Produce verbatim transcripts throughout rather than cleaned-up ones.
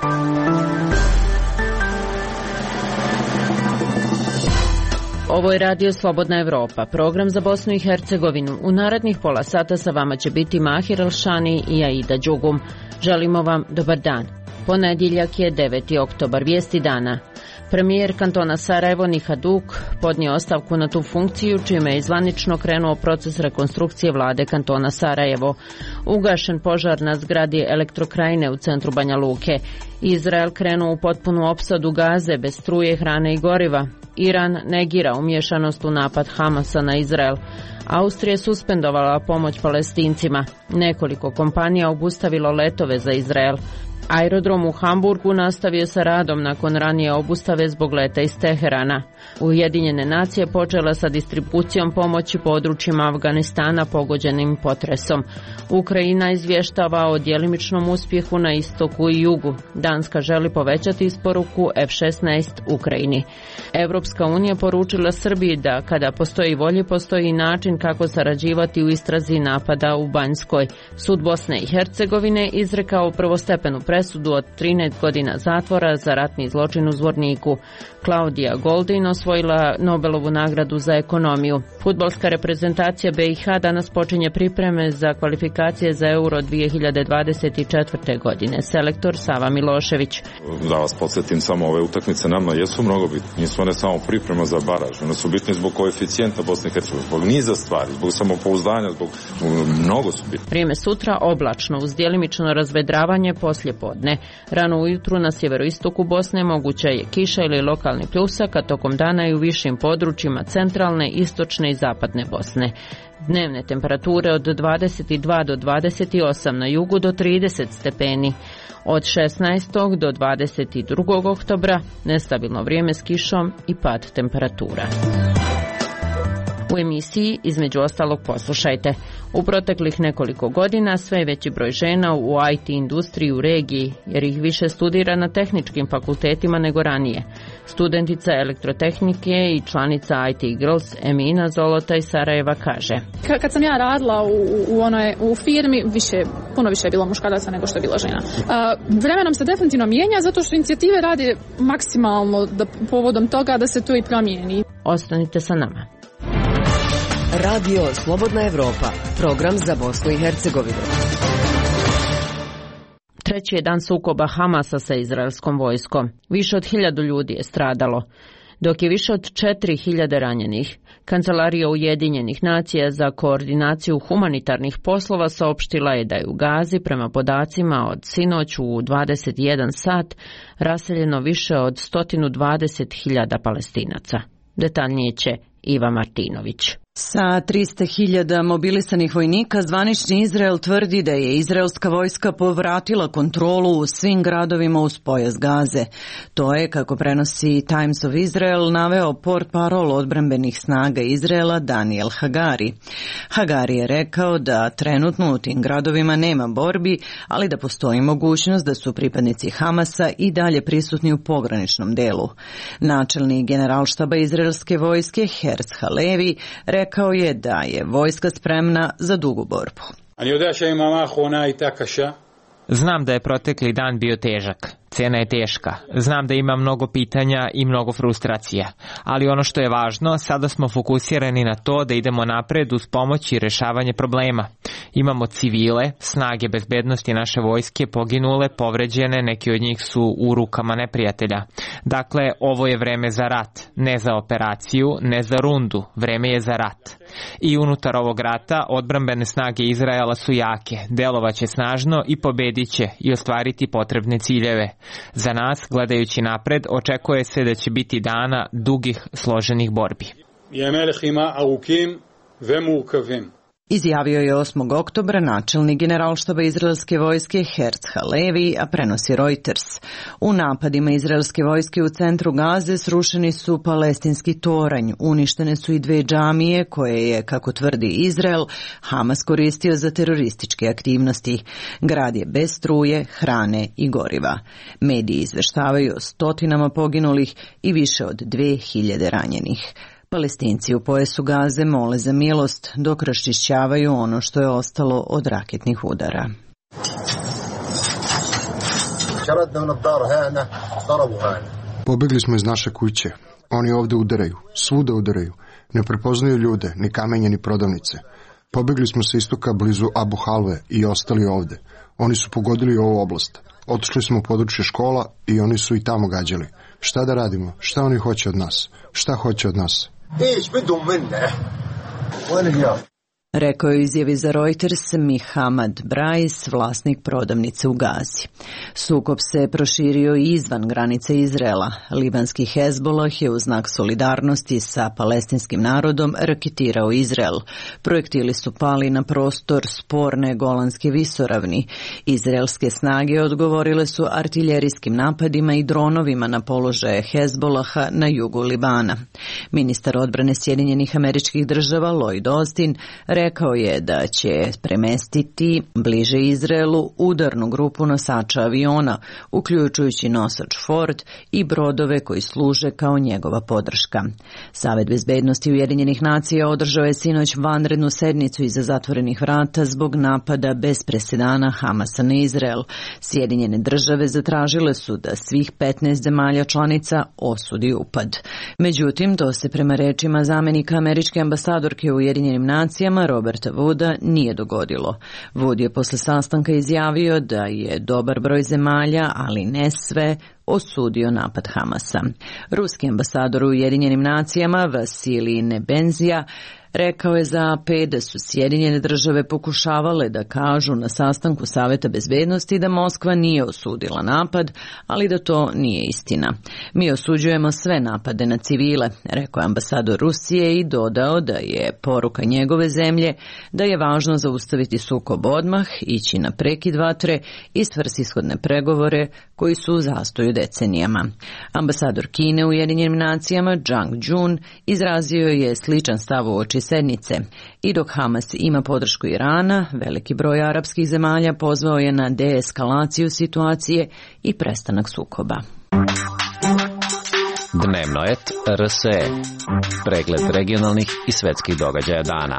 Ovo je Radio Slobodna Evropa, program za Bosnu i Hercegovinu. U narednih pola sata sa vama će biti Mahir Elšani i Aida Đugum. Želimo vam dobar dan. Ponedjeljak je deveti oktobar, vijesti dana. Premijer kantona Sarajevo Niha Duk podnio ostavku na tu funkciju, čime je zvanično krenuo proces rekonstrukcije vlade kantona Sarajevo. Ugašen požar na zgradi Elektrokrajine u centru Banja Luke. Izrael krenuo u potpunu opsadu Gaze bez struje, hrane i goriva. Iran negira umješanost u napad Hamasa na Izrael. Austrija je suspendovala pomoć Palestincima. Nekoliko kompanija obustavilo letove za Izrael. Aerodrom u Hamburgu nastavio sa radom nakon ranije obustave zbog leta iz Teherana. Ujedinjene nacije počela sa distribucijom pomoći područjima Afganistana pogođenim potresom. Ukrajina izvještava o djelimičnom uspjehu na istoku i jugu. Danska želi povećati isporuku F šesnaest Ukrajini. Evropska unija poručila Srbiji da kada postoji volje, postoji način kako sarađivati u istrazi napada u Banjskoj. Sud Bosne i Hercegovine izrekao prvostepenu presudu od trinaest godina zatvora za ratni zločin u Zvorniku. Klaudija Goldin osvojila Nobelovu nagradu za ekonomiju. Fudbalska reprezentacija B i H danas počinje pripreme za kvalifikacije za Euro dvije hiljade dvadeset četvrte. godine. Selektor Sava Milošević. Da vas podsjetim, samo ove utakmice nama jesu mnogo bitne. Nisu one samo priprema za baraž. One su bitne zbog koeficijenta Bosne i Hercegovine, zbog niza stvari, zbog samopouzdanja, zbog mnogo su bitne. Vrijeme sutra oblačno uz djelimično razvedravanje poslje podne. Rano ujutru na sjeveroistoku Bosne moguća je kiša ili lokalni pljusak, a tokom dana i u višim područjima centralne, istočne i zapadne Bosne. Dnevne temperature od dvadeset dva do dvadeset osam, na jugu do trideset stepeni. Od šesnaestog do dvadeset drugog oktobra nestabilno vrijeme s kišom i pad temperatura. U emisiji između ostalog poslušajte. U proteklih nekoliko godina sve veći broj žena u I T industriji u regiji, jer ih više studira na tehničkim fakultetima nego ranije. Studentica elektrotehnike i članica I T Girls Emina Zolota iz Sarajeva kaže: Kad sam ja radila u, u, onoj, u firmi, više, puno više je bilo muškaraca nego što je bilo žena. A, vremenom se definitivno mijenja zato što inicijative rade maksimalno da, povodom toga da se to i promijeni. Ostanite sa nama. Radio Slobodna Evropa, program za Bosnu i Hercegovinu. Treći je dan sukoba Hamasa sa izraelskom vojskom. Više od hiljadu ljudi je stradalo, dok je više od četiri hiljade ranjenih. Kancelarija Ujedinjenih nacija za koordinaciju humanitarnih poslova saopštila je da je u Gazi, prema podacima od sinoć u dvadeset jedan sat, raseljeno više od sto dvadeset hiljada Palestinaca. Detaljnije će Iva Martinović. Sa trista hiljada mobilisanih vojnika, zvanični Izrael tvrdi da je izraelska vojska povratila kontrolu u svim gradovima uz pojas Gaze. To je, kako prenosi Times of Israel, naveo portparol odbrambenih snaga Izraela Daniel Hagari. Hagari je rekao da trenutno u tim gradovima nema borbi, ali da postoji mogućnost da su pripadnici Hamasa i dalje prisutni u pograničnom delu. Načelnik generalštaba izraelske vojske Herz Halevi rekao Rekao je da je vojska spremna za dugu borbu. Znam da je protekli dan bio težak. Cena je teška. Znam da ima mnogo pitanja i mnogo frustracija. Ali ono što je važno, sada smo fokusirani na to da idemo napred uz pomoć i rješavanje problema. Imamo civile, snage bezbednosti naše vojske, poginule, povređene, neki od njih su u rukama neprijatelja. Dakle, ovo je vreme za rat, ne za operaciju, ne za rundu, vreme je za rat. I unutar ovog rata odbrambene snage Izraela su jake, delovaće snažno i pobedit će i ostvariti potrebne ciljeve. Za nas, gledajući napred, očekuje se da će biti dana dugih, složenih borbi. Izjavio je osmog oktobra načelnik generalštaba izraelske vojske Herz Halevi, a prenosi Reuters. U napadima izraelske vojske u centru Gaze srušeni su palestinski toranj, uništene su i dve džamije koje je, kako tvrdi Izrael, Hamas koristio za terorističke aktivnosti. Grad je bez struje, hrane i goriva. Mediji izveštavaju o stotinama poginulih i više od dve hiljade ranjenih. Palestinci u pojasu Gaze mole za milost dok raščišćavaju ono što je ostalo od raketnih udara. Pobegli smo iz naše kuće. Oni ovde udaraju, svuda udaraju. Ne prepoznaju ljude, ni kamenje, ni prodavnice. Pobegli smo sa istoka blizu Abu Halve i ostali ovde. Oni su pogodili ovu oblast. Otišli smo u područje škola i oni su i tamo gađali. Šta da radimo? Šta oni hoće od nas? Šta hoće od nas? Rekao je u izjavi za Reuters Mihamad Brais, vlasnik prodavnice u Gazi. Sukob se proširio i izvan granice Izraela. Libanski Hezbolah je u znak solidarnosti sa palestinskim narodom raketirao Izrael. Projektili su pali na prostor sporne Golanske visoravni. Izraelske snage odgovorile su artiljerijskim napadima i dronovima na položaje Hezbolaha na jugu Libana. Ministar odbrane Sjedinjenih Američkih Država Lloyd Austin rekao je da će premestiti bliže Izraelu udarnu grupu nosača aviona, uključujući nosač Ford i brodove koji služe kao njegova podrška. Savet bezbednosti Ujedinjenih nacija održao je sinoć vanrednu sednicu iza zatvorenih vrata zbog napada bez presedana Hamasa na Izrael. Sjedinjene države zatražile su da svih petnaest zemalja članica osudi upad. Međutim, to se prema rečima zamenika američke ambasadorke u Ujedinjenim nacijama Roberta Wooda nije dogodilo. Wood je posle sastanka izjavio da je dobar broj zemalja, ali ne sve, osudio napad Hamasa. Ruski ambasador u Ujedinjenim nacijama Vasilij Nebenzija rekao je za A P da su Sjedinjene države pokušavale da kažu na sastanku Saveta bezbednosti da Moskva nije osudila napad, ali da to nije istina. Mi osuđujemo sve napade na civile, rekao je ambasador Rusije i dodao da je poruka njegove zemlje da je važno zaustaviti sukob odmah, ići na prekid vatre i svrsishodne pregovore koji su u zastoju decenijama. Ambasador Kine u Ujedinjenim nacijama Zhang Jun izrazio je sličan stav u oči sednice. I dok Hamas ima podršku Irana, veliki broj arapskih zemalja pozvao je na deeskalaciju situacije i prestanak sukoba. Dnevno et R S E. Pregled regionalnih i svetskih događaja dana.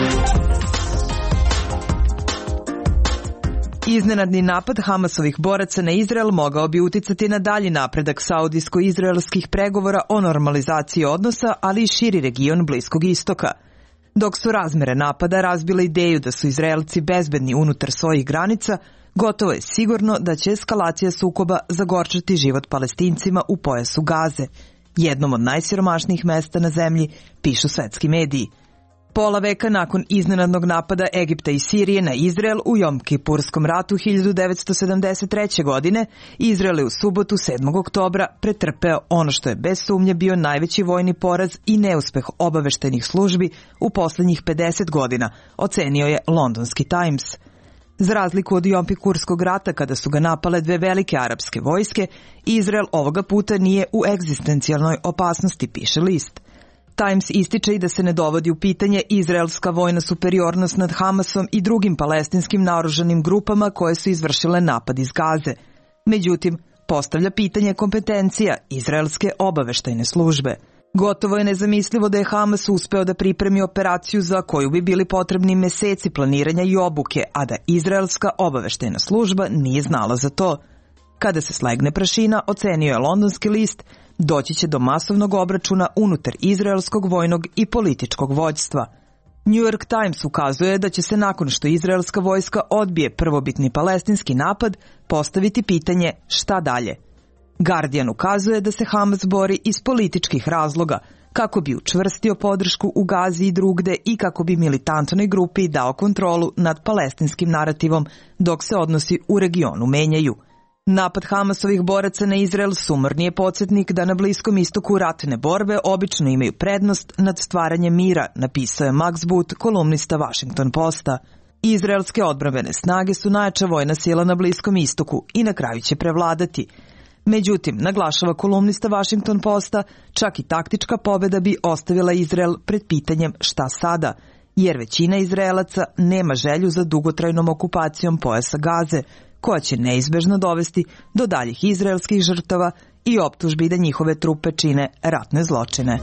Iznenadni napad Hamasovih boraca na Izrael mogao bi uticati na dalji napredak saudijsko-izraelskih pregovora o normalizaciji odnosa, ali i širi region Bliskog istoka. Dok su razmere napada razbile ideju da su Izraelci bezbedni unutar svojih granica, gotovo je sigurno da će eskalacija sukoba zagorčati život Palestincima u pojasu Gaze, jednom od najsiromašnijih mesta na zemlji, pišu svetski mediji. Pola veka nakon iznenadnog napada Egipta i Sirije na Izrael u Jom Kipurskom ratu hiljadu devetsto sedamdeset treće. godine, Izrael je u subotu sedmog oktobra pretrpeo ono što je bez sumnje bio najveći vojni poraz i neuspeh obaveštajnih službi u poslednjih pedeset godina, ocenio je londonski Times. Za razliku od Jom Kippurskog rata kada su ga napale dve velike arapske vojske, Izrael ovoga puta nije u egzistencijalnoj opasnosti, piše list. Times ističe i da se ne dovodi u pitanje izraelska vojna superiornost nad Hamasom i drugim palestinskim naoružanim grupama koje su izvršile napad iz Gaze. Međutim, postavlja pitanje kompetencija izraelske obaveštajne službe. Gotovo je nezamislivo da je Hamas uspeo da pripremi operaciju za koju bi bili potrebni meseci planiranja i obuke, a da izraelska obaveštajna služba nije znala za to. Kada se slegne prašina, ocenio je londonski list, doći će do masovnog obračuna unutar izraelskog vojnog i političkog vođstva. New York Times ukazuje da će se nakon što izraelska vojska odbije prvobitni palestinski napad postaviti pitanje šta dalje. Guardian ukazuje da se Hamas bori iz političkih razloga, kako bi učvrstio podršku u Gazi i drugde i kako bi militantnoj grupi dao kontrolu nad palestinskim narativom dok se odnosi u regionu menjaju. Napad Hamasovih boraca na Izrael sumorni je podsjetnik da na Bliskom istoku ratne borbe obično imaju prednost nad stvaranjem mira, napisao je Max Boot, kolumnista Washington Posta. Izraelske odbrambene snage su najjača vojna sila na Bliskom istoku i na kraju će prevladati. Međutim, naglašava kolumnista Washington Posta, čak i taktička pobeda bi ostavila Izrael pred pitanjem šta sada, jer većina Izraelaca nema želju za dugotrajnom okupacijom pojasa Gaze, koja će neizbežno dovesti do daljih izraelskih žrtava i optužbi da njihove trupe čine ratne zločine.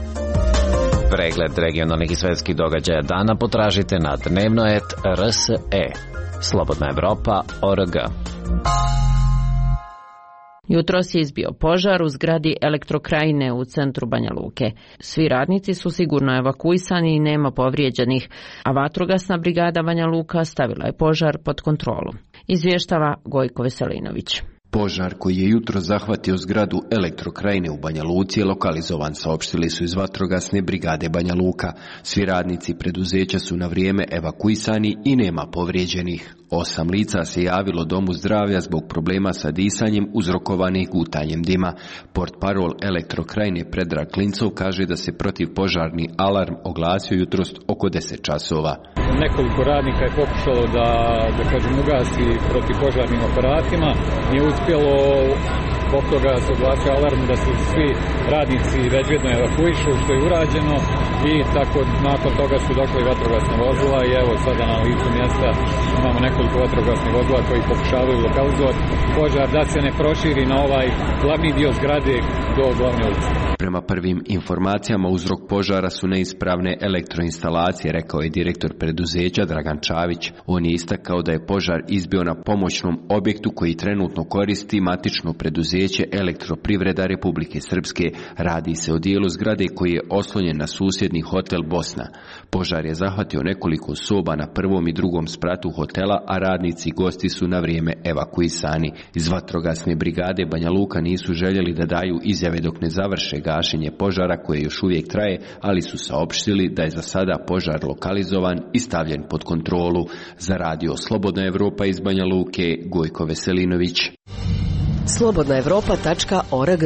Pregled regionalnih i svetskih događaja dana potražite na dnevno et R S E. Slobodna Evropa, O R G. Jutros je izbio požar u zgradi Elektrokrajine u centru Banja Luke. Svi radnici su sigurno evakuisani i nema povrijeđenih, a vatrogasna brigada Banja Luka stavila je požar pod kontrolu. Izvještava Gojko Veselinović. Požar koji je jutro zahvatio zgradu Elektrokrajine u Banja Luci je lokalizovan, saopštili su iz vatrogasne brigade Banja Luka. Svi radnici preduzeća su na vrijeme evakuisani i nema povrijeđenih. Osam lica se javilo domu zdravlja zbog problema sa disanjem uzrokovanih gutanjem dima. Portparol Elektrokrajine Predrag Klincov kaže da se protivpožarni alarm oglasio jutros oko deset časova. Nekoliko radnika je pokušalo da, da kažem, ugasi protivpožarnim aparatima. Nije uspjelo, zbog toga se oglasio alarm da se svi radnici bezbjedno evakuišu, što je urađeno, i tako nakon toga su došli vatrogasna vozila i evo sada na licu mjesta imamo nekoliko vatrogasnih vozila koji pokušavaju lokalizovati požar da se ne proširi na ovaj glavni dio zgrade do glavne ulice. Prema prvim informacijama uzrok požara su neispravne elektroinstalacije, rekao je direktor preduzeća Dragan Čavić. On je istakao da je požar izbio na pomoćnom objektu koji trenutno koristi matično preduzeće Elektroprivreda Republike Srpske. Radi se o dijelu zgrade koji je oslonjen na susjedni hotel Bosna. Požar je zahvatio nekoliko soba na prvom i drugom spratu hotela, a radnici i gosti su na vrijeme evakuisani. Iz vatrogasne brigade Banja Luka nisu željeli da daju izjave dok ne završe gašenje požara koje još uvijek traje, ali su saopštili da je za sada požar lokalizovan i stavljen pod kontrolu. Za radio Slobodna Evropa iz Banja Luke, Gojko Veselinović. slobodna evropa tačka org.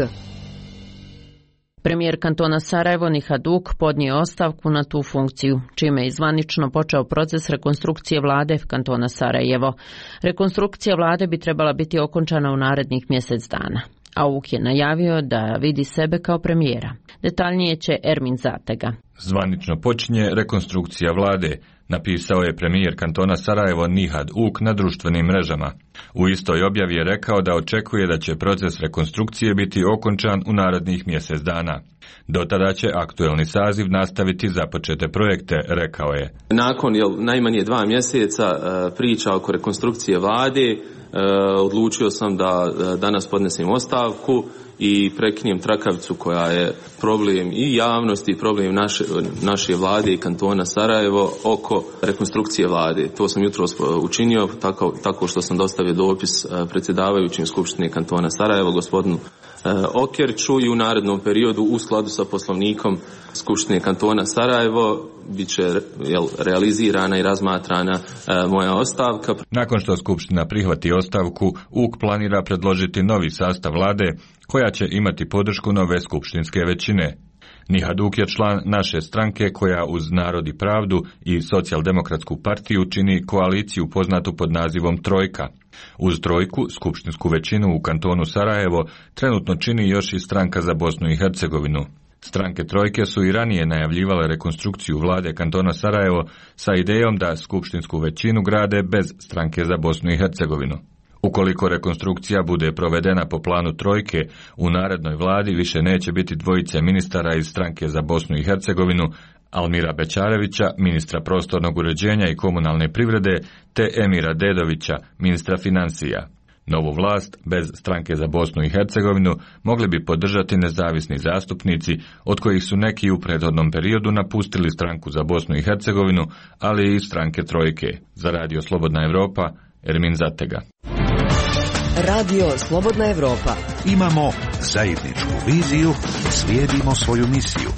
Premijer kantona Sarajevo Nihad Uk podnio ostavku na tu funkciju, čime je zvanično počeo proces rekonstrukcije vlade kantona Sarajevo. Rekonstrukcija vlade bi trebala biti okončana u narednih mjesec dana, a Uk je najavio da vidi sebe kao premijera. Detaljnije će Ermin Zatega. Zvanično počinje rekonstrukcija vlade, napisao je premijer kantona Sarajevo Nihad Uk na društvenim mrežama. U istoj objavi je rekao da očekuje da će proces rekonstrukcije biti okončan u narednih mjesec dana. Do tada će aktuelni saziv nastaviti započete projekte, rekao je. Nakon jel, najmanje dva mjeseca priča oko rekonstrukcije vlade, odlučio sam da danas podnesem ostavku i prekinem trakavicu koja je problem i javnosti i problem naše, naše vlade i kantona Sarajevo oko rekonstrukcije vlade. To sam jutros učinio tako, tako što sam dostavio dopis predsjedavajućim Skupštine kantona Sarajevo, gospodinu Okerču, i u narednom periodu u skladu sa poslovnikom Skupštine kantona Sarajevo bit će jel, realizirana i razmatrana e, moja ostavka. Nakon što Skupština prihvati ostavku, Uk planira predložiti novi sastav vlade koja će imati podršku nove skupštinske većine. Nihad Uk je član naše stranke koja uz Narod i pravdu i Socijaldemokratsku partiju čini koaliciju poznatu pod nazivom Trojka. Uz Trojku, skupštinsku većinu u kantonu Sarajevo trenutno čini još i Stranka za Bosnu i Hercegovinu. Stranke Trojke su i ranije najavljivale rekonstrukciju vlade kantona Sarajevo sa idejom da skupštinsku većinu grade bez Stranke za Bosnu i Hercegovinu. Ukoliko rekonstrukcija bude provedena po planu Trojke, u narednoj vladi više neće biti dvojice ministara iz Stranke za Bosnu i Hercegovinu, Almira Bećarevića, ministra prostornog uređenja i komunalne privrede, te Emira Dedovića, ministra financija. Novu vlast, bez Stranke za Bosnu i Hercegovinu, mogli bi podržati nezavisni zastupnici, od kojih su neki u prethodnom periodu napustili Stranku za Bosnu i Hercegovinu, ali i Stranke Trojke. Za radio Slobodna Evropa, Ermin Zatega. Radio Slobodna Evropa. Imamo zajedničku viziju, slijedimo svoju misiju.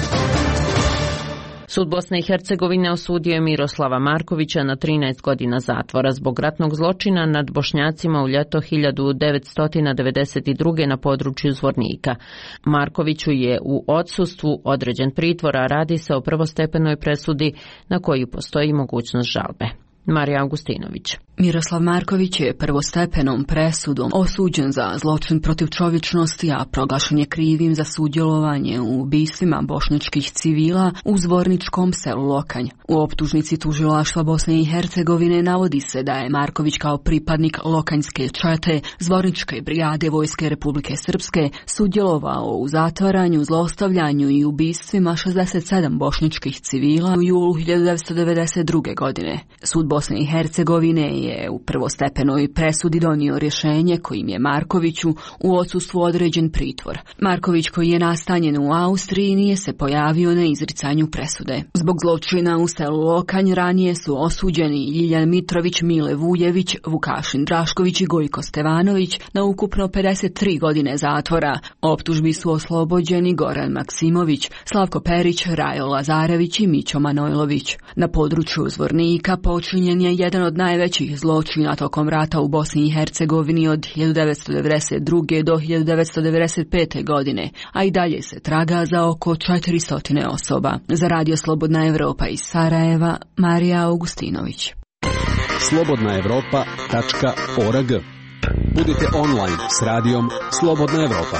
Sud Bosne i Hercegovine osudio je Miroslava Markovića na trinaest godina zatvora zbog ratnog zločina nad Bošnjacima u ljeto hiljadu devetsto devedeset druge na području Zvornika. Markoviću je u odsustvu određen pritvor, a radi se o prvostepenoj presudi na koju postoji mogućnost žalbe. Marija Augustinović. Miroslav Marković je prvostepenom presudom osuđen za zločin protiv čovječnosti, a proglašen je krivim za sudjelovanje u ubistvima bošnjačkih civila u zvorničkom selu Lokanj. U optužnici tužilaštva Bosne i Hercegovine navodi se da je Marković kao pripadnik Lokanjske čete Zvorničke brigade Vojske Republike Srpske sudjelovao u zatvaranju, zlostavljanju i ubistvima šezdeset sedam bošnjačkih civila u julu hiljadu devetsto devedeset druge. godine. Sud Bosne i Hercegovine je u prvostepenoj presudi donio rješenje kojim je Markoviću u odsustvu određen pritvor. Marković, koji je nastanjen u Austriji, nije se pojavio na izricanju presude. Zbog zločina u selu Lokanj ranije su osuđeni Ljiljan Mitrović, Mile Vujević, Vukašin Drašković i Gojko Stevanović na ukupno pedeset tri godine zatvora. Optužbi su oslobođeni Goran Maksimović, Slavko Perić, Rajo Lazarević i Mićo Manojlović. Na području Zvornika počinjen je jedan od najvećih zločina tokom rata u Bosni i Hercegovini od hiljadu devetsto devedeset druge do hiljadu devetsto devedeset pete godine, a i dalje se traga za oko četiristo osoba. Za Radio Slobodna Evropa iz Sarajeva, Marija Augustinović. slobodna evropa tačka org. Budite online s radijom Slobodna Evropa.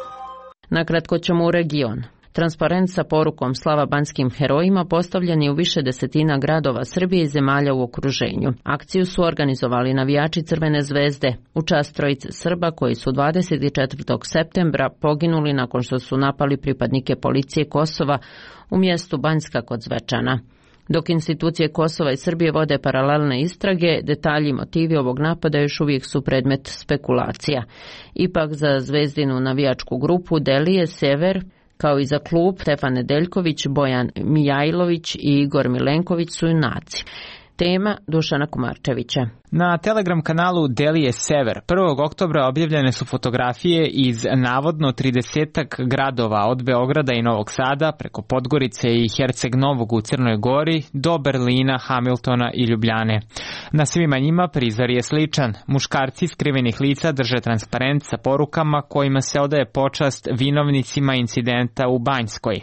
Nakratko ćemo u region. Transparent sa porukom slava banjskim herojima postavljen je u više desetina gradova Srbije i zemalja u okruženju. Akciju su organizovali navijači Crvene zvezde u čast trojice Srba koji su dvadeset četvrtog septembra poginuli nakon što su napali pripadnike policije Kosova u mjestu Banjska kod Zvečana. Dok institucije Kosova i Srbije vode paralelne istrage, detalji i motivi ovog napada još uvijek su predmet spekulacija. Ipak za zvezdinu navijačku grupu Delije Sever, kao i za klub Stefan Nedeljković, Bojan Mijajlović i Igor Milenković su junaci. Tema Dušana Kumarčevića. Na Telegram kanalu Delije Sever prvog oktobra objavljene su fotografije iz navodno tridesetak gradova od Beograda i Novog Sada preko Podgorice i Herceg Novog u Crnoj Gori do Berlina, Hamiltona i Ljubljane. Na svima njima prizor je sličan. Muškarci skrivenih lica drže transparent sa porukama kojima se odaje počast vinovnicima incidenta u Banjskoj.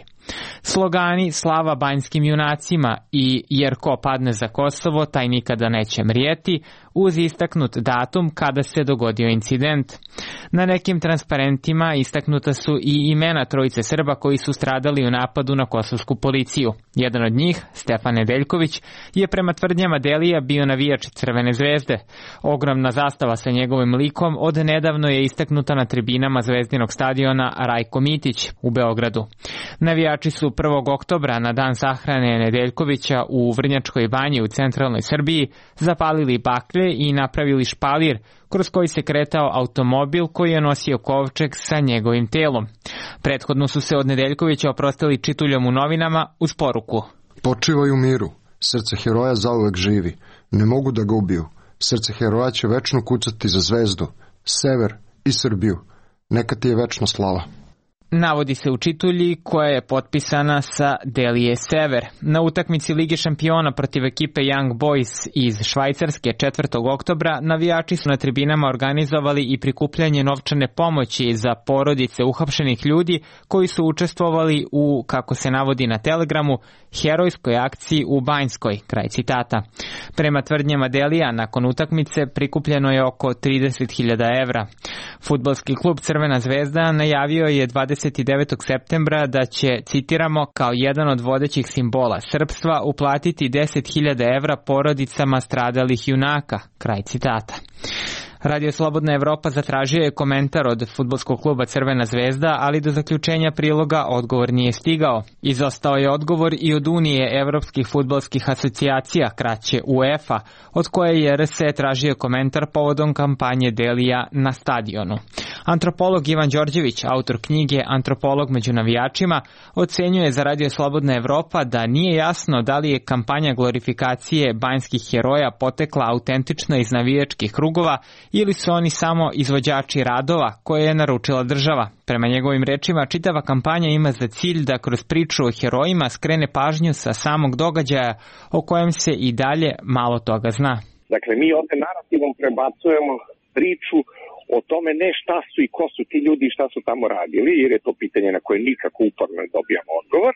Slogani slava banjskim junacima i jer ko padne za Kosovo taj nikada neće mrijeti, uz istaknut datum kada se dogodio incident. Na nekim transparentima istaknuta su i imena trojice Srba koji su stradali u napadu na kosovsku policiju. Jedan od njih, Stefan Nedeljković, je prema tvrdnjama Delija bio navijač Crvene zvezde. Ogromna zastava sa njegovim likom od nedavno je istaknuta na tribinama Zvezdinog stadiona Rajko Mitić u Beogradu. Navijači su prvog oktobra na dan sahrane Nedeljkovića u Vrnjačkoj banji u centralnoj Srbiji zapalili baklje i napravili špalir kroz koji se kretao automobil koji je nosio kovčeg sa njegovim telom. Prethodno su se od Nedeljkovića oprostili čituljom u novinama uz poruku: Počivaj u miru, srce heroja zauvek živi, ne mogu da ga ubiju, srce heroja će večno kucati za zvezdu, sever i Srbiju, neka ti je večno slava. Navodi se u čitulji koja je potpisana sa Delije Sever. Na utakmici Lige šampiona protiv ekipe Young Boys iz Švajcarske četvrtog oktobra navijači su na tribinama organizovali i prikupljanje novčane pomoći za porodice uhapšenih ljudi koji su učestvovali u, kako se navodi na Telegramu, herojskoj akciji u Banjskoj, kraj citata. Prema tvrdnjama Delija, nakon utakmice prikupljeno je oko trideset hiljada evra. Fudbalski klub Crvena zvezda najavio je dvadeset devetog septembra da će, citiramo, kao jedan od vodećih simbola srpstva uplatiti deset hiljada evra porodicama stradalih junaka, kraj citata. Radio Slobodna Evropa zatražio je komentar od fudbalskog kluba Crvena zvezda, ali do zaključenja priloga odgovor nije stigao. Izostao je odgovor i od Unije evropskih fudbalskih asocijacija, kraće UEFA, od koje je R S tražio komentar povodom kampanje Delija na stadionu. Antropolog Ivan Đorđević, autor knjige Antropolog među navijačima, ocenjuje za Radio Slobodna Evropa da nije jasno da li je kampanja glorifikacije banjskih heroja potekla autentično iz navijačkih krugova ili su oni samo izvođači radova koje je naručila država. Prema njegovim rečima, čitava kampanja ima za cilj da kroz priču o herojima skrene pažnju sa samog događaja o kojem se i dalje malo toga zna. Dakle, mi ovdje narativom prebacujemo priču o tome ne šta su i ko su ti ljudi i šta su tamo radili, jer je to pitanje na koje nikako uporno ne dobijamo odgovor,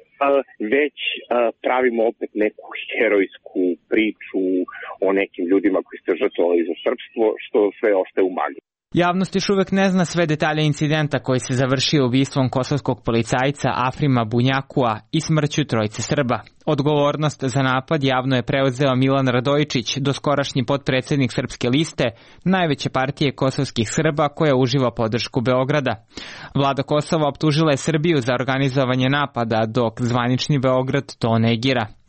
već pravimo opet neku herojsku priču o nekim ljudima koji ste žrtvovali za srpstvo, što sve ostaje u magli. Javnost još uvek ne zna sve detalje incidenta koji se završio ubistvom kosovskog policajca Afrima Bunjakua i smrću trojice Srba. Odgovornost za napad javno je preuzeo Milan Radojičić, doskorašnji potpredsjednik Srpske liste, najveće partije kosovskih Srba koja uživa podršku Beograda. Vlada Kosova optužila je Srbiju za organizovanje napada, dok zvanični Beograd to negira.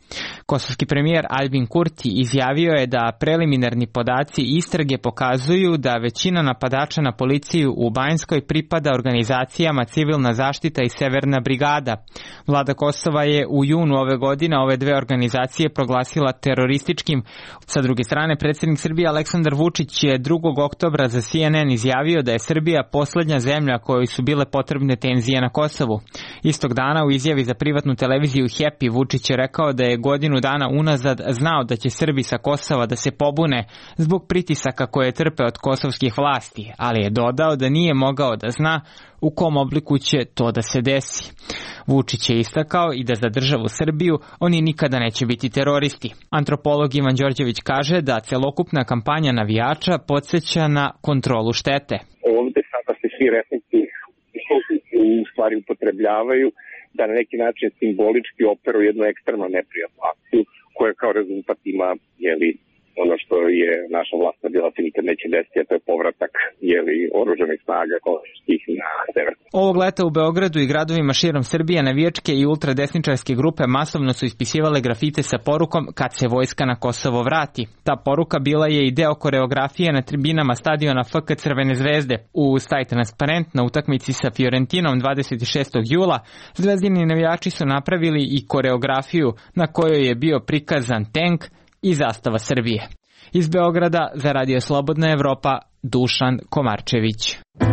Kosovski premijer Albin Kurti izjavio je da preliminarni podaci istrage pokazuju da većina napadača na policiju u Banjskoj pripada organizacijama Civilna zaštita i Severna brigada. Vlada Kosova je u junu ove godine ove dve organizacije proglasila terorističkim. Sa druge strane, predsjednik Srbije Aleksandar Vučić je drugog oktobra za C N N izjavio da je Srbija poslednja zemlja kojoj su bile potrebne tenzije na Kosovu. Istog dana u izjavi za privatnu televiziju Happy Vučić je rekao da je godinu dana unazad znao da će Srbi sa Kosova da se pobune zbog pritisaka koje trpe od kosovskih vlasti, ali je dodao da nije mogao da zna u kom obliku će to da se desi. Vučić je istakao i da za državu Srbiju oni nikada neće biti teroristi. Antropolog Ivan Đorđević kaže da celokupna kampanja navijača podsjeća na kontrolu štete. Ovde sada se svi resnici u stvari upotrebljavaju da na neki način simbolički operu jednu ekstremno neprijatnu akciju koja kao rezultat ima jeli, ono što je naša vlast bila se nikad neće desiti, a to je povratak jeli, oružanih snaga kosovskih na sever. Ovog leta u Beogradu i gradovima širom Srbije navijačke i ultradesničarske grupe masovno su ispisivale grafite sa porukom kad se vojska na Kosovo vrati. Ta poruka bila je i deo koreografije na tribinama stadiona F K Crvene zvezde. U Staj transparent na utakmici sa Fiorentinom dvadeset šestog jula zvezdini navijači su napravili i koreografiju na kojoj je bio prikazan tenk i zastava Srbije. Iz Beograda za Radio Slobodna Evropa, Dušan Komarčević.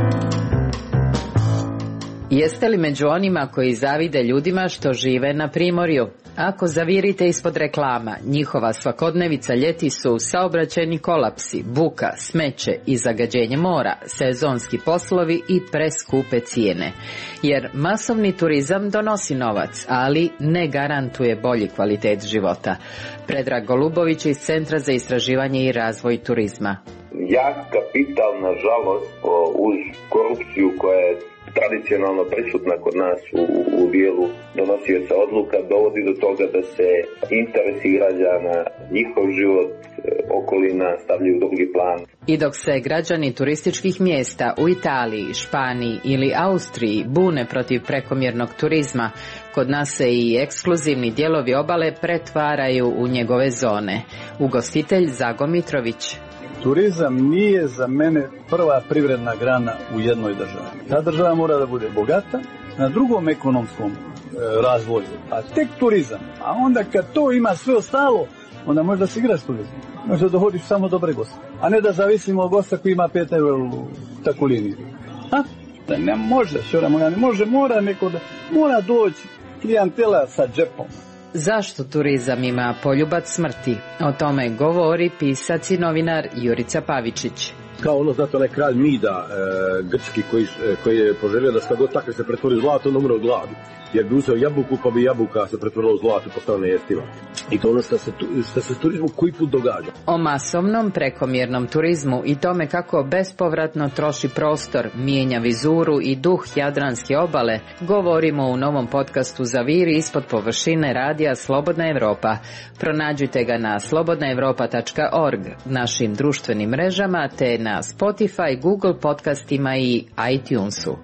Jeste li među onima koji zavide ljudima što žive na primorju? Ako zavirite ispod reklama, njihova svakodnevica ljeti su saobraćajni kolapsi, buka, smeće i zagađenje mora, sezonski poslovi i preskupe cijene. Jer masovni turizam donosi novac, ali ne garantuje bolji kvalitet života. Predrag Golubović iz Centra za istraživanje i razvoj turizma. Jak kapital, nažalost, uz korupciju koja je tradicionalno prisutna kod nas u, u dijelu donosioca odluka, dovodi do toga da se interesi građana, njihov život, okolina stavljaju u drugi plan. I dok se građani turističkih mjesta u Italiji, Španiji ili Austriji bune protiv prekomjernog turizma, kod nas se i ekskluzivni dijelovi obale pretvaraju u njegove zone. Ugostitelj Zago Mitrović. Turizam nije za mene prva privredna grana u jednoj državi. Ta država mora da bude bogata na drugom ekonomskom e, razvoju, a tek turizam. A onda kad to ima sve ostalo, onda može da se igra s turizmom. Može da dohodiš samo dobre goste, a ne da zavisimo od gosta koji ima pet eura u takvu liniju. A? Da ne može, šora moja, ne može, mora neko da, mora doći klijentela sa džepom. Zašto turizam ima poljubac smrti? O tome govori pisac i novinar Jurica Pavičić. Kao ono, znate, onaj kralj Mida, e, grčki, koji, koji je poželio da sve god takve se pretvori u zlato, on umre od gladi. Jer bi uzeo jabuku, pa bi jabuka se pretvorila u zlato, postala nejestiva. I to ono što se, što se turizmu koji put događa. O masovnom prekomjernom turizmu i tome kako bespovratno troši prostor, mijenja vizuru i duh jadranske obale, govorimo u novom podcastu Zaviri ispod površine radija Slobodna Evropa. Pronađite ga na slobodna evropa tačka org, našim društvenim mrežama, te na Spotify, Google podcastima i iTunesu.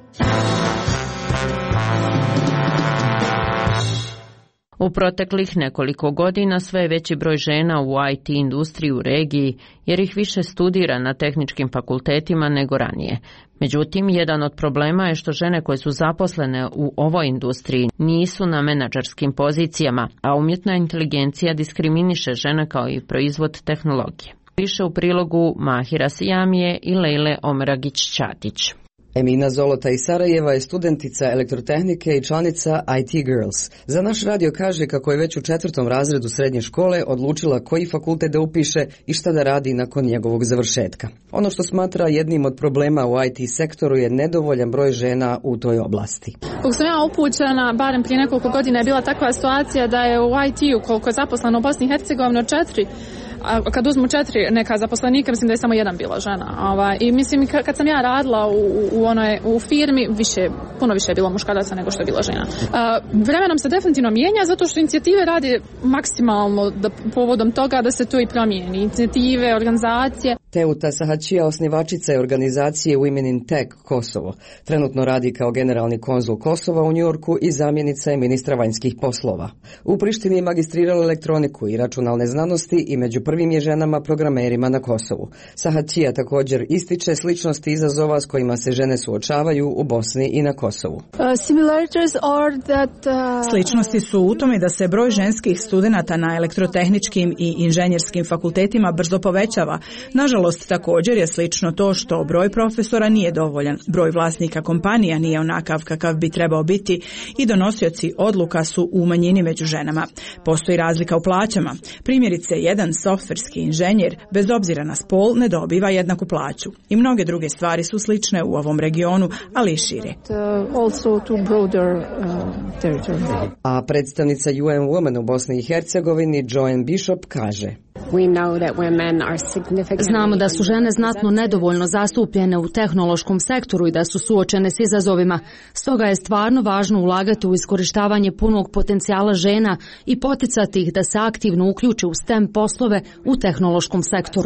U proteklih nekoliko godina sve je veći broj žena u I T industriji u regiji, jer ih više studira na tehničkim fakultetima nego ranije. Međutim, jedan od problema je što žene koje su zaposlene u ovoj industriji nisu na menadžerskim pozicijama, a umjetna inteligencija diskriminiše žene kao i proizvod tehnologije. Više u prilogu Mahira Sijamije i Lejle Omeragić-Ćatić. Emina Zolota iz Sarajeva je studentica elektrotehnike i članica I T Girls. Za naš radio kaže kako je već u četvrtom razredu srednje škole odlučila koji fakultet da upiše i šta da radi nakon njegovog završetka. Ono što smatra jednim od problema u I T sektoru je nedovoljan broj žena u toj oblasti. Koliko sam ja upućena, barem prije nekoliko godina je bila takva situacija da je u I T-u koliko je zaposleno u Bosni i Hercegovini četiri A kad uzmu četiri neka zaposlenika, mislim da je samo jedan bila žena. Ovaj, I mislim, kad sam ja radila u, u, onoj, u firmi, više, puno više je bilo muškaraca nego što je bila žena. A, vremenom se definitivno mijenja, zato što inicijative radi maksimalno da, povodom toga da se to i promijeni. Inicijative, organizacije. Teuta Sahaćija, osnivačica je organizacije Women in Tech Kosovo. Trenutno radi kao generalni konzul Kosova u Njujorku i zamjenica je ministra vanjskih poslova. U Prištini je magistrirala elektroniku i računalne znanosti i među prvim je ženama programerima na Kosovu. Sahaćija također ističe sličnosti i izazova s kojima se žene suočavaju u Bosni i na Kosovu. Uh, that, uh... Sličnosti su u tome da se broj ženskih studenata na elektrotehničkim i inženjerskim fakultetima brzo povećava. Nažalost, također je slično to što broj profesora nije dovoljan, broj vlasnika kompanija nije onakav kakav bi trebao biti i donosioci odluka su u manjini među ženama. Postoji razlika u plaćama. Primjerice, jedan softverski inženjer, bez obzira na spol, ne dobiva jednaku plaću. I mnoge druge stvari su slične u ovom regionu, ali i šire. A predstavnica U N Women u Bosni i Hercegovini, Joanne Bishop, kaže: Znamo da su žene znatno nedovoljno zastupljene u tehnološkom sektoru i da su suočene s izazovima. Stoga je stvarno važno ulagati u iskorištavanje punog potencijala žena i poticati ih da se aktivno uključe u STEM poslove u tehnološkom sektoru.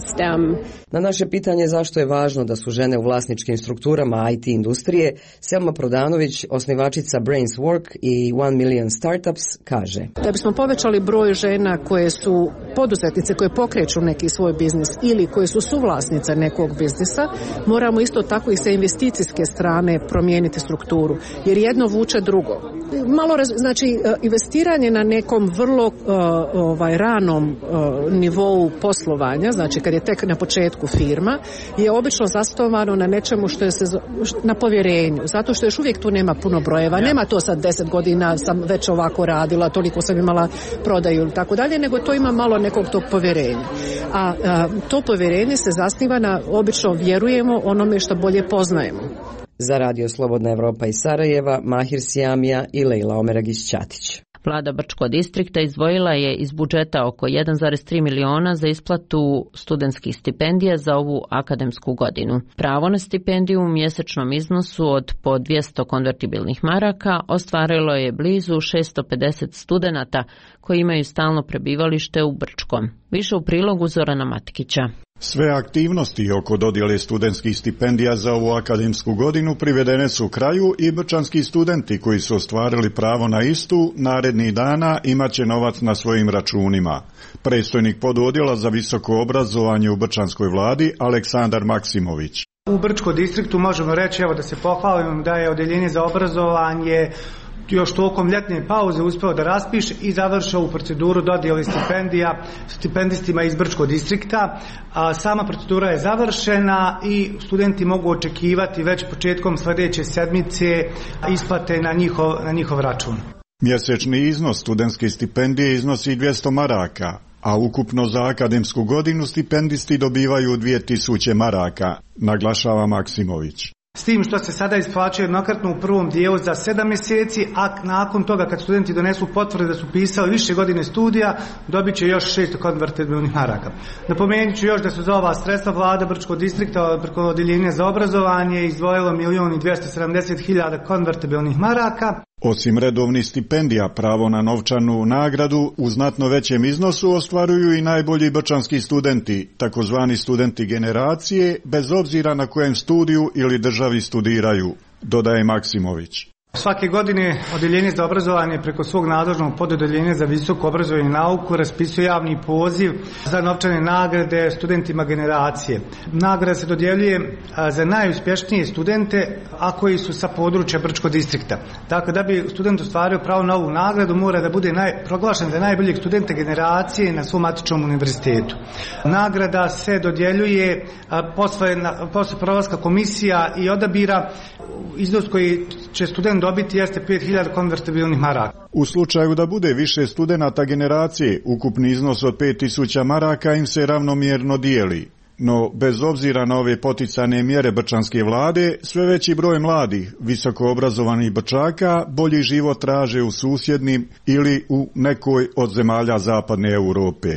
Na naše pitanje zašto je važno da su žene u vlasničkim strukturama I T industrije, Selma Prodanović, osnivačica Brains Work i One Million Startups, kaže: Da bismo povećali broj žena koje su poduzetnice, koje pokreću neki svoj biznis ili koje su suvlasnice nekog biznisa, moramo isto tako i sa investicijske strane promijeniti strukturu, jer jedno vuče drugo. Malo, znači, investiranje na nekom vrlo uh, ovaj, ranom uh, nivou poslovanja, znači kad je tek na početku firma, je obično zasnovano na nečemu što je se, na povjerenju, zato što još uvijek tu nema puno brojeva, nema to sad deset godina sam već ovako radila, toliko sam imala prodaju ili tako dalje, nego to ima malo nekog tog povjerenja. A, a to povjerenje se zasniva na, obično vjerujemo onome što bolje poznajemo. Za Radio Slobodna Evropa iz Sarajeva, Mahir Sijamija i Lejla Omeragić-Ćatić. Vlada Brčko distrikta izdvojila je iz budžeta oko jedan zarez tri miliona za isplatu studentskih stipendija za ovu akademsku godinu. Pravo na stipendiju u mjesečnom iznosu od po dvjesto konvertibilnih maraka ostvarilo je blizu šesto pedeset studenata koji imaju stalno prebivalište u Brčkom. Više u prilogu Zorana Matikića. Sve aktivnosti oko dodjele studentskih stipendija za ovu akademsku godinu privedene su kraju i brčanski studenti koji su ostvarili pravo na istu narednih dana imaće novac na svojim računima. Predstojnik pododjela za visoko obrazovanje u brčanskoj vladi Aleksandar Maksimović. U Brčko distriktu možemo reći, evo da se pohvalim, da je odjeljenje za obrazovanje još tokom ljetne pauze uspeo da raspiše i završao u proceduru dodjele stipendija stipendistima iz Brčkog distrikta. A sama procedura je završena i studenti mogu očekivati već početkom sljedeće sedmice isplate na njihov, na njihov račun. Mjesečni iznos studentske stipendije iznosi dvjesto maraka, a ukupno za akademsku godinu stipendisti dobivaju dvije tisuće maraka, naglašava Maksimović. S tim što se sada isplaćuje jednokratno u prvom dijelu za sedam mjeseci, a nakon toga kad studenti donesu potvrde da su pisali više godine studija, dobit će još šest konvertibilnih maraka. Napomenut ću još da su za ova sredstva vlada Brčkog distrikta preko odjeljenja za obrazovanje izdvojilo milijon i dvjesto sedamdeset hiljada konvertibilnih maraka. Osim redovnih stipendija, pravo na novčanu nagradu u znatno većem iznosu ostvaruju i najbolji brčanski studenti, takozvani studenti generacije, bez obzira na kojem studiju ili državi studiraju, dodaje Maksimović. Svake godine odjeljenje za obrazovanje preko svog nadležnog pododjeljenja za visoko obrazovanje i nauku raspisuje javni poziv za novčane nagrade studentima generacije. Nagrada se dodjeljuje za najuspješnije studente, a koji su sa područja Brčkog distrikta. Dakle, da bi student ostvario pravo na ovu nagradu, mora da bude naj, proglašen za najboljeg studenta generacije na svom matičnom univerzitetu. Nagrada se dodjeljuje posle, posle prolaska komisija i odabira. Iznos koji će student dobiti jeste pet hiljada konvertibilnih maraka. U slučaju da bude više studenata generacije, ukupni iznos od pet tisuća maraka im se ravnomjerno dijeli. No, bez obzira na ove poticane mjere brčanske vlade, sve veći broj mladih, visoko obrazovanih Brčaka bolji život traže u susjednim ili u nekoj od zemalja zapadne Europe.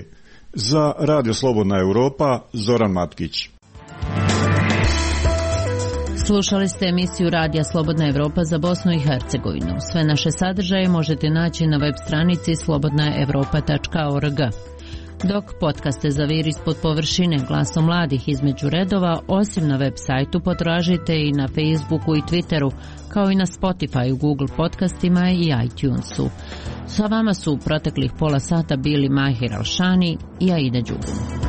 Za Radio Slobodna Europa, Zoran Matkić. Slušali ste emisiju Radija Slobodna Evropa za Bosnu i Hercegovinu. Sve naše sadržaje možete naći na web stranici slobodna evropa tačka org. Dok podcaste Zavir ispod površine, Glasom mladih između redova, osim na web sajtu potražite i na Facebooku i Twitteru, kao i na Spotify, Google podcastima i iTunesu. Sa vama su u proteklih pola sata bili Mahir Alšani i Aida Đugum.